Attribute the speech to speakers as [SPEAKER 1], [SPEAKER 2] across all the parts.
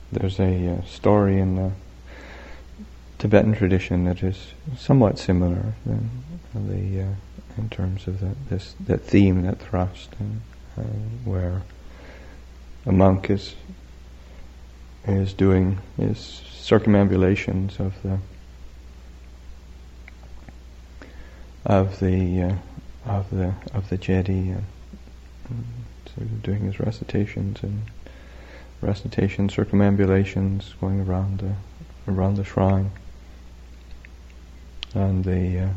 [SPEAKER 1] There's a story in the Tibetan tradition that is somewhat similar in terms of that theme, that thrust, where a monk is doing his circumambulations of the jedi, and sort of doing his recitations, circumambulations, going around the shrine, and the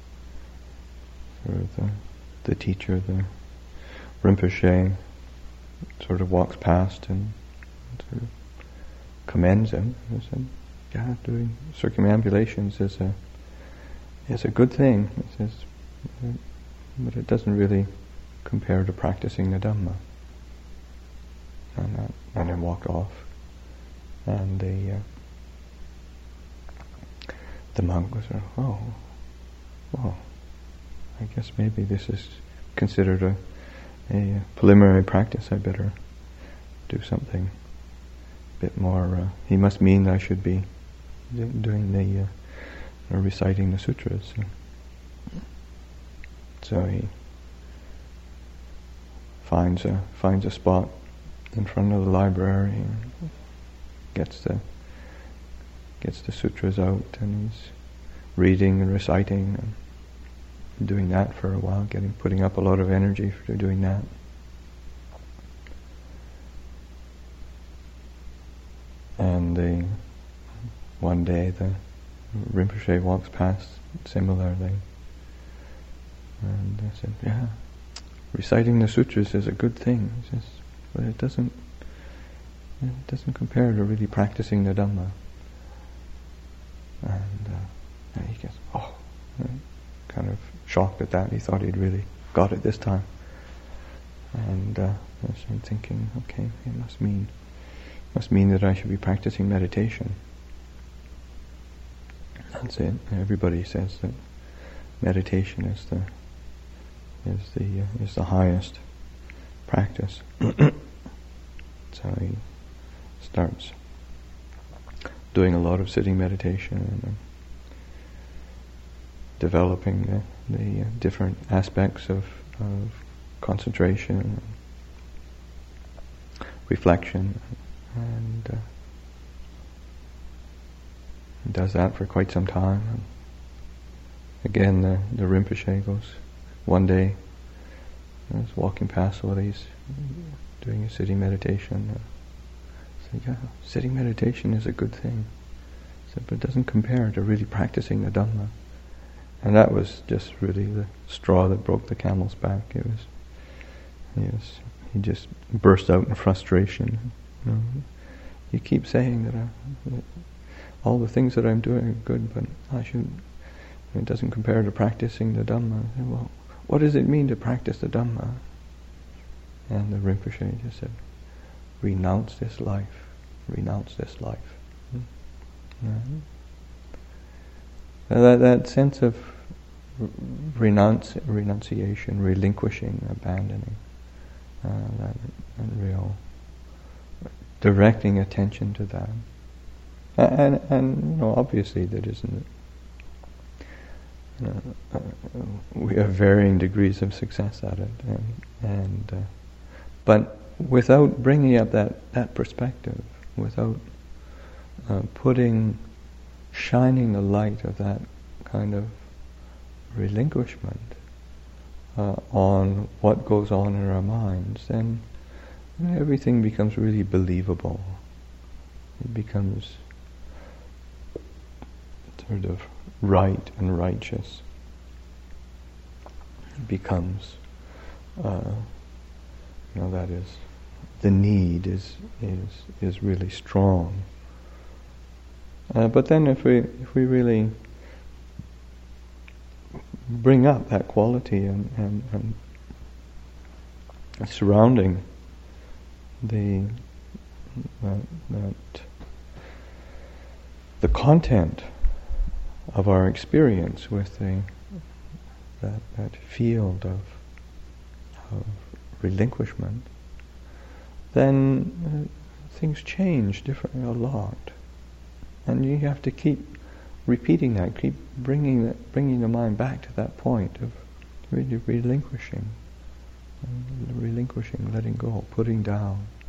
[SPEAKER 1] teacher, the Rinpoche, sort of walks past and sort of commends him. He said, "Yeah, doing circumambulations is a good thing." He says, "But it doesn't really compare to practicing the Dhamma." And then walked off, and the monk was, "Oh, I guess maybe this is considered a preliminary practice. I better do something a bit more. He must mean that I should be doing the reciting the sutras." So he finds a spot in front of the library and gets the sutras out, and he's reading and reciting and doing that for a while, putting up a lot of energy for doing that. And one day the Rinpoche walks past similarly, and I said, "Yeah, reciting the sutras is a good thing." He says, "But it doesn't compare to really practicing the Dhamma." And he gets, kind of shocked at that. He thought he'd really got it this time. And I started thinking, okay, it must mean that I should be practicing meditation. That's it. Everybody says that meditation is the highest practice. So he starts doing a lot of sitting meditation and developing the different aspects of concentration and reflection, and does that for quite some time. And again, the Rinpoche goes, one day I was walking past while he's doing a sitting meditation. I said, "Yeah, sitting meditation is a good thing." I said, "But it doesn't compare to really practicing the Dhamma." And that was just really the straw that broke the camel's back. He just burst out in frustration. You keep saying that all the things that I'm doing are good, but it doesn't compare to practicing the Dhamma. I said, "Well, what does it mean to practice the Dhamma?" And the Rinpoche just said, "Renounce this life. Renounce this life." That sense of renunciation, relinquishing, abandoning, that real directing attention to that, and obviously that isn't. We have varying degrees of success at it, but without bringing up that perspective, without shining the light of that kind of relinquishment on what goes on in our minds, then everything becomes really believable. It becomes sort of right and righteous. It becomes, that is, the need is really strong. But then if we really bring up that quality and surrounding the content of our experience with that field of relinquishment, then things change differently a lot. And you have to keep repeating that, keep bringing the mind back to that point of really relinquishing, letting go, putting down.